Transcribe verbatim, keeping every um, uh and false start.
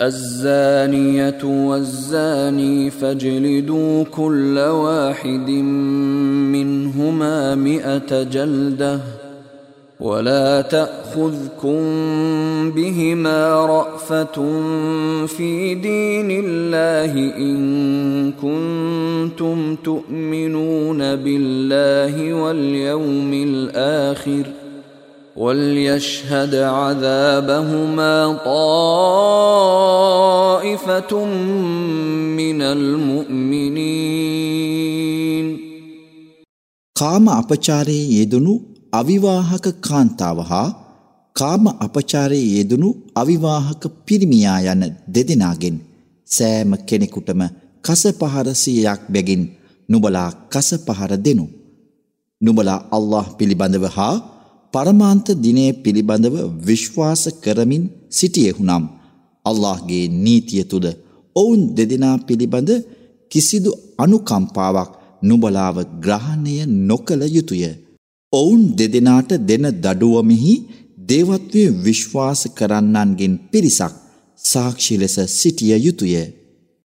الزانية والزاني فاجلدوا كل واحد منهما مئة جلدة ولا تأخذكم بهما رأفة في دين الله إن كنتم تؤمنون بالله واليوم الآخر وَلْيَشْهَدْ عَذَابَهُمَا طَائِفَةٌ مِّنَ الْمُؤْمِنِينَ. කාම අපචාරයේ යෙදුණු අවිවාහක කාන්තාව හා කාම අපචාරයේ යෙදුණු අවිවාහක පිරිමියා යන දෙදෙනාගෙන් සෑම කෙනෙකුටම කසපහර සියයක් බැගින් නුඹලා කසපහර දෙනු. නුඹලා අල්ලාහ් පිළිබඳව හා පරමාන්ත දිනය පිළිබඳව විශ්වාස කරමින් සිටියෙහුනම් අල්ලාහ්ගේ නීතිය තුල ඔවුන් දෙදෙනා පිළිබඳ කිසිදු අනුකම්පාවක් නුඹලාව ග්‍රහණය නොකළ යුතුය. ඔවුන් දෙදෙනාට දෙන දඩුවමෙහි දේවත්වයේ විශ්වාස කරන්නන්ගෙන් පිරිසක් සාක්ෂි ලෙස සිටිය යුතුය.